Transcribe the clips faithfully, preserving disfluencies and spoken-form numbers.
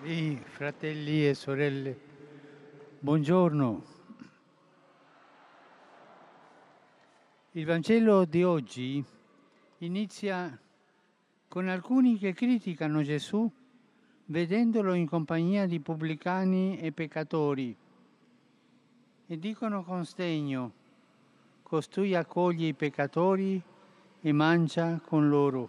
Cari fratelli e sorelle, buongiorno. Il Vangelo di oggi inizia con alcuni che criticano Gesù vedendolo in compagnia di pubblicani e peccatori e dicono con sdegno: costui accoglie i peccatori e mangia con loro.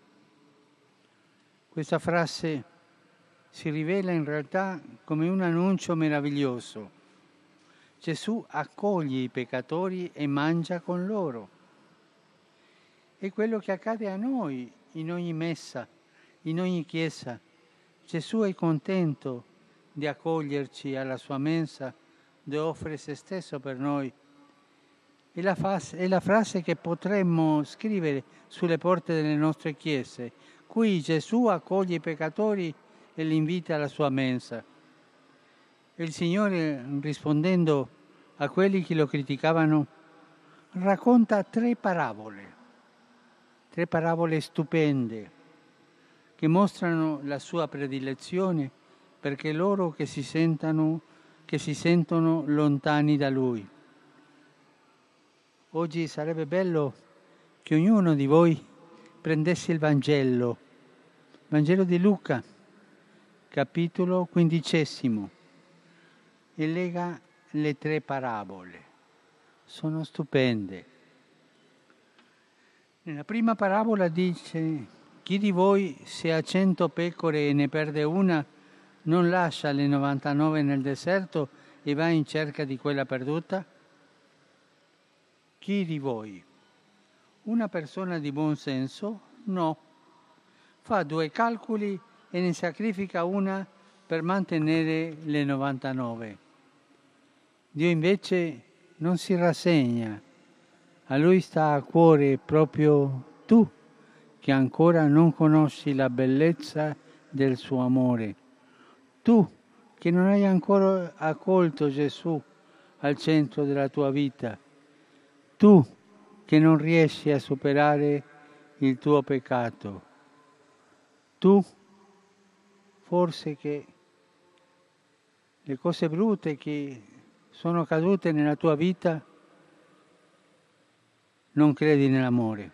Questa frase si rivela in realtà come un annuncio meraviglioso. Gesù accoglie i peccatori e mangia con loro. È quello che accade a noi in ogni messa, in ogni chiesa. Gesù è contento di accoglierci alla sua mensa, dove offre se stesso per noi. È la, fase, è la frase che potremmo scrivere sulle porte delle nostre chiese. Qui Gesù accoglie i peccatori e li invita alla sua mensa. E il Signore, rispondendo a quelli che lo criticavano, racconta tre parabole, tre parabole stupende, che mostrano la sua predilezione perché loro che si sentano, che si sentono lontani da Lui. Oggi sarebbe bello che ognuno di voi prendesse il Vangelo, Vangelo di Luca, capitolo quindicesimo, e lega le tre parabole. Sono stupende. Nella prima parabola dice: chi di voi, se ha cento pecore e ne perde una, non lascia le novantanove nel deserto e va in cerca di quella perduta? Chi di voi? Una persona di buon senso? No. Fa due calcoli e ne sacrifica una per mantenere le novantanove. Dio invece non si rassegna. A Lui sta a cuore proprio tu, che ancora non conosci la bellezza del suo amore. Tu, che non hai ancora accolto Gesù al centro della tua vita. Tu, che non riesci a superare il tuo peccato. Tu, forse che le cose brutte che sono cadute nella tua vita non credi nell'amore.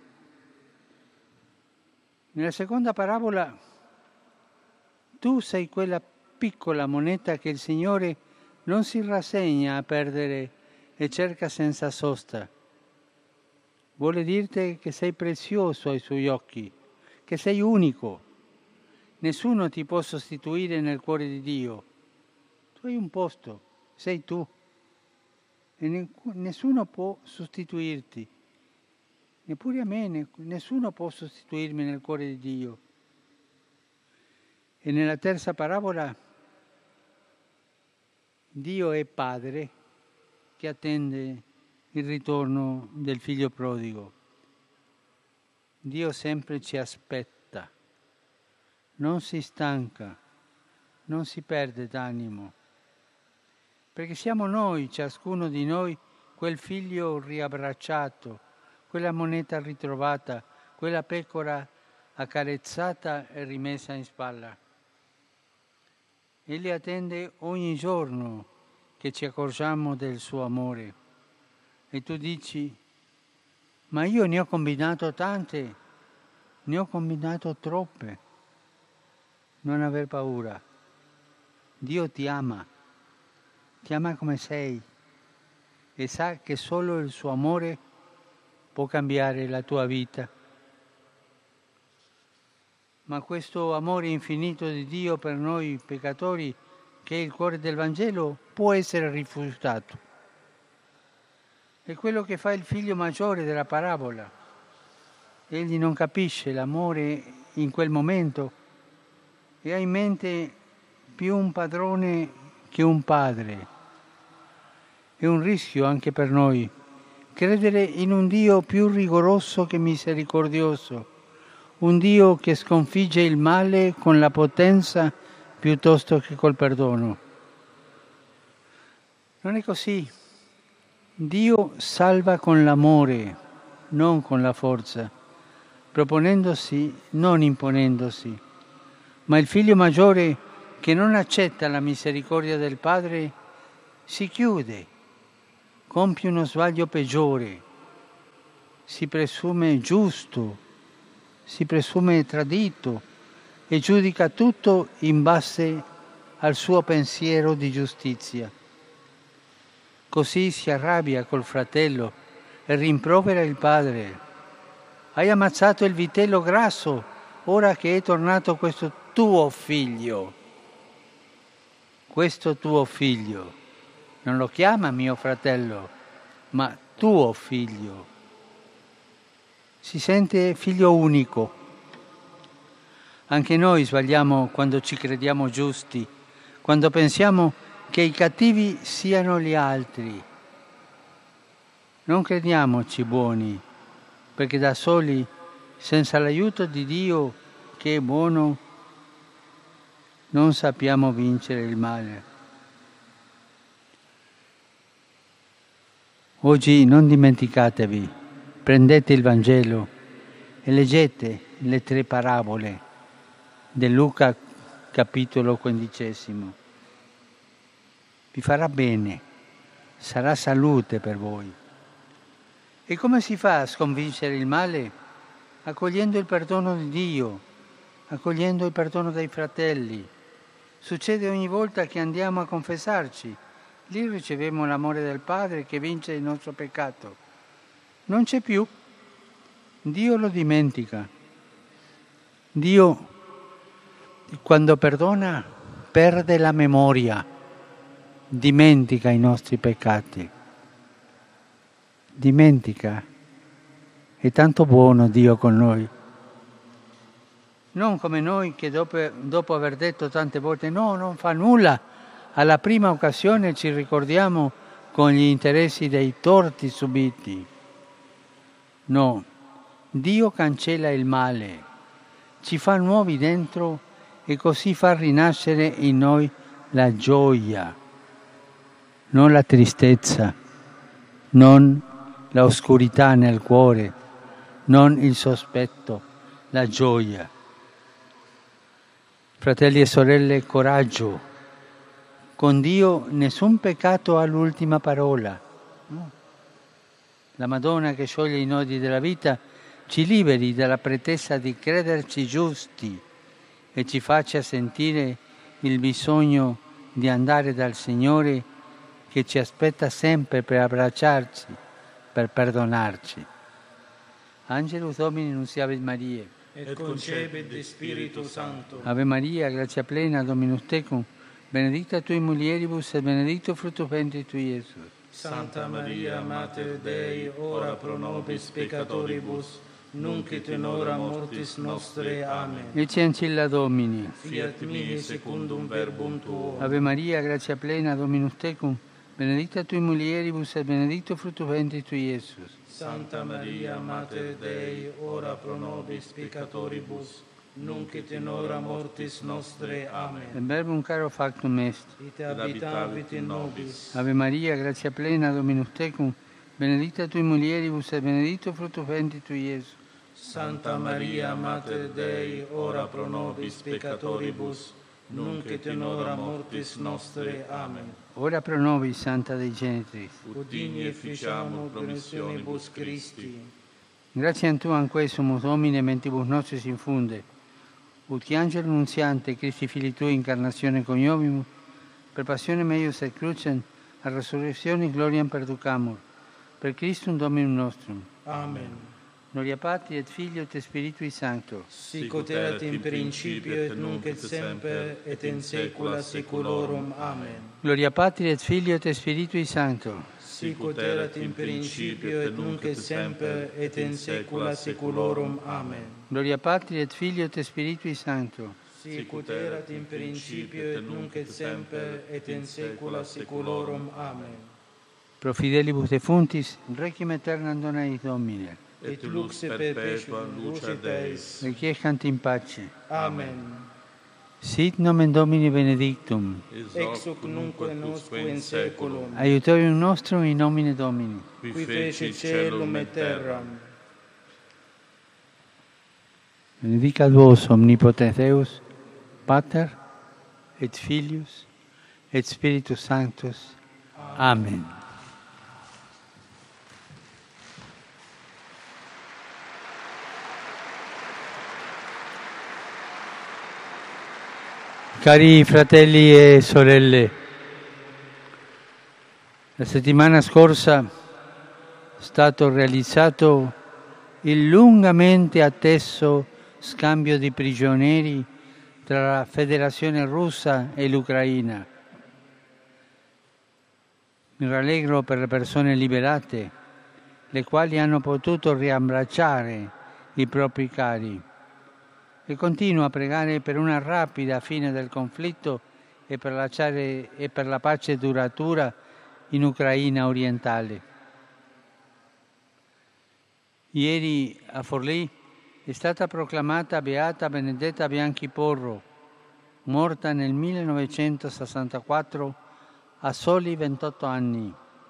Nella seconda parabola tu sei quella piccola moneta che il Signore non si rassegna a perdere e cerca senza sosta. Vuole dirti che sei prezioso ai suoi occhi, che sei unico. Nessuno ti può sostituire nel cuore di Dio. Tu hai un posto, sei tu. E nessuno può sostituirti. Neppure a me, nessuno può sostituirmi nel cuore di Dio. E nella terza parabola Dio è Padre che attende il ritorno del figlio prodigo. Dio sempre ci aspetta. Non si stanca, non si perde d'animo, perché siamo noi, ciascuno di noi, quel figlio riabbracciato, quella moneta ritrovata, quella pecora accarezzata e rimessa in spalla. Egli attende ogni giorno che ci accorgiamo del suo amore. E tu dici: ma io ne ho combinato tante, ne ho combinato troppe. Non aver paura. Dio ti ama, ti ama come sei e sa che solo il suo amore può cambiare la tua vita. Ma questo amore infinito di Dio per noi peccatori, che è il cuore del Vangelo, può essere rifiutato. È quello che fa il figlio maggiore della parabola. Egli non capisce l'amore in quel momento e ha in mente più un padrone che un padre. È un rischio anche per noi credere in un Dio più rigoroso che misericordioso, un Dio che sconfigge il male con la potenza piuttosto che col perdono. Non è così. Dio salva con l'amore, non con la forza, proponendosi, non imponendosi. Ma il figlio maggiore che non accetta la misericordia del Padre si chiude, compie uno sbaglio peggiore, si presume giusto, si presume tradito e giudica tutto in base al suo pensiero di giustizia. Così si arrabbia col fratello e rimprovera il padre. Hai ammazzato il vitello grasso, ora che è tornato questo tuo figlio. Questo tuo figlio. Non lo chiama mio fratello, ma tuo figlio. Si sente figlio unico. Anche noi sbagliamo quando ci crediamo giusti, quando pensiamo che i cattivi siano gli altri. Non crediamoci buoni, perché da soli, senza l'aiuto di Dio che è buono, non sappiamo vincere il male. Oggi non dimenticatevi, prendete il Vangelo e leggete le tre parabole di Luca capitolo quindicesimo. Vi farà bene, sarà salute per voi. E come si fa a sconfiggere il male? Accogliendo il perdono di Dio, accogliendo il perdono dei fratelli. Succede ogni volta che andiamo a confessarci. Lì riceviamo l'amore del Padre che vince il nostro peccato. Non c'è più. Dio lo dimentica. Dio, quando perdona, perde la memoria, dimentica i nostri peccati. Dimentica. È tanto buono Dio con noi. Non come noi che dopo, dopo aver detto tante volte no, non fa nulla, alla prima occasione ci ricordiamo con gli interessi dei torti subiti. No, Dio cancella il male, ci fa nuovi dentro e così fa rinascere in noi la gioia, non la tristezza, non l'oscurità nel cuore, non il sospetto, la gioia. Fratelli e sorelle, coraggio. Con Dio nessun peccato ha l'ultima parola. No. La Madonna che scioglie i nodi della vita ci liberi dalla pretesa di crederci giusti e ci faccia sentire il bisogno di andare dal Signore che ci aspetta sempre per abbracciarci, per perdonarci. Angelus Domini nunciavit Mariae. Et concepit de Spiritu Sancto. Ave Maria, grazia plena, Dominus tecum, benedicta tui mulieribus et benedictus fructus ventris tui, Iesus. Santa Maria, Mater Dei, ora pro nobis peccatoribus, nunc et in hora mortis nostre. Amen. Ecce ancilla Domini. Fiat mihi secundum verbum tuo. Ave Maria, grazia plena, Dominus tecum, benedicta tui mulieribus et benedictus fructus ventris tui, Iesus. Santa Maria, Mater Dei, ora pro nobis peccatoribus, nunc et in hora mortis nostre. Amen. Et verbum caro factum est. Ite habitavit in nobis. Ave Maria, grazia plena, Dominus tecum, benedicta tui mulieribus et benedictus fructus ventris tui, Iesus. Santa Maria, Mater Dei, ora pro nobis peccatoribus, nunc et in hora mortis nostre. Amen. Ora pro nobis, Santa Dei Genitris. Ut digni efficiamur promissionibus Christi. Gratiam Tuam quae sumus Domine mentibus nostris infunde, ut qui angelo nunziante Christi Filii Tui incarnatione coniovimus, per passionem eius et crucem, a resurrectionis gloriam perducamur, per Christum Dominum nostrum. Amen. Gloria Patri et Filio et Spiritui Sancto. Sic ut erat in principio et nunc et semper et in saecula saeculorum. Amen. Gloria Patri et Filio et Spiritui Sancto. Sic ut erat in principio et nunc et semper et in saecula saeculorum. Amen. Gloria Patri et Filio et Spiritui Sancto. Sic ut erat in principio et nunc et semper et in saecula saeculorum. Amen. Pro fidelibus defunctis, requiem aeternam dona eis Domine. Et lux perpetua luce Deis. Requiescant in pace. Amen. Sit nomen Domini benedictum. Ex hoc nunc et usque in saeculum. Aiutorium nostrum in nomine Domini. Qui fecit caelum et terram. Benedicat vos omnipotens Deus, Pater et Filius, et Spiritus Sanctus. Amen. Cari fratelli e sorelle, la settimana scorsa è stato realizzato il lungamente atteso scambio di prigionieri tra la Federazione Russa e l'Ucraina. Mi rallegro per le persone liberate, le quali hanno potuto riabbracciare i propri cari, e continuo a pregare per una rapida fine del conflitto e per la, e per la pace duratura in Ucraina orientale. Ieri a Forlì è stata proclamata Beata Benedetta Bianchi Porro, morta nel millenovecentosessantaquattro a soli ventotto anni.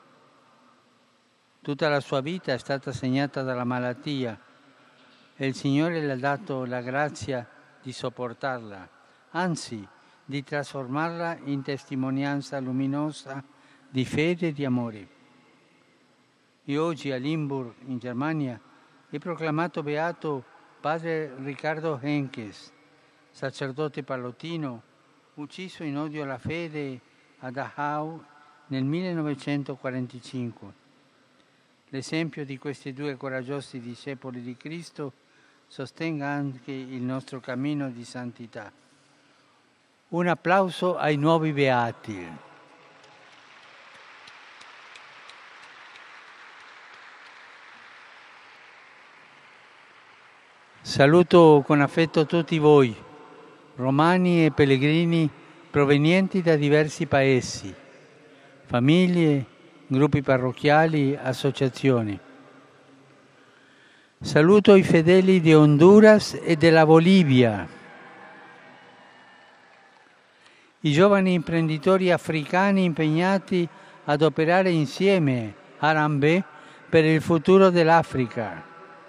Tutta la sua vita è stata segnata dalla malattia e il Signore le ha dato la grazia di sopportarla, anzi di trasformarla in testimonianza luminosa di fede e di amore. E oggi a Limburg, in Germania, è proclamato beato padre Riccardo Henkes, sacerdote pallottino, ucciso in odio alla fede a Dachau nel millenovecentoquarantacinque. L'esempio di questi due coraggiosi discepoli di Cristo sostenga anche il nostro cammino di santità. Un applauso ai nuovi beati. Saluto con affetto tutti voi, romani e pellegrini provenienti da diversi paesi, famiglie, gruppi parrocchiali, associazioni. Saluto i fedeli di Honduras e della Bolivia, i giovani imprenditori africani impegnati ad operare insieme a Harambee per il futuro dell'Africa,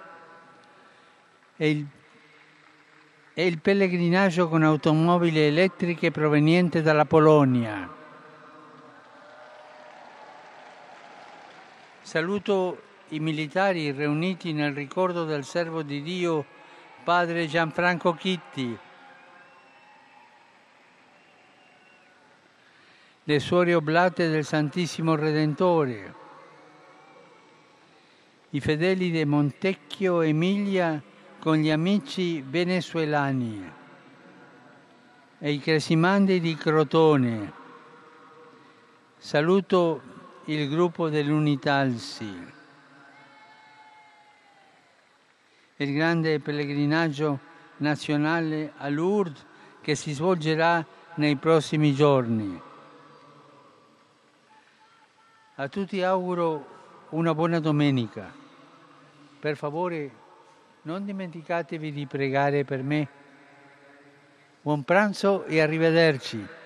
e il, e il pellegrinaggio con automobili elettriche proveniente dalla Polonia. Saluto i militari riuniti nel ricordo del servo di Dio, padre Gianfranco Chitti, le suore oblate del Santissimo Redentore, i fedeli di Montecchio Emilia con gli amici venezuelani e i cresimandi di Crotone. Saluto il gruppo dell'Unitalsi. Il grande pellegrinaggio nazionale a Lourdes che si svolgerà nei prossimi giorni. A tutti auguro una buona domenica. Per favore, non dimenticatevi di pregare per me. Buon pranzo e arrivederci.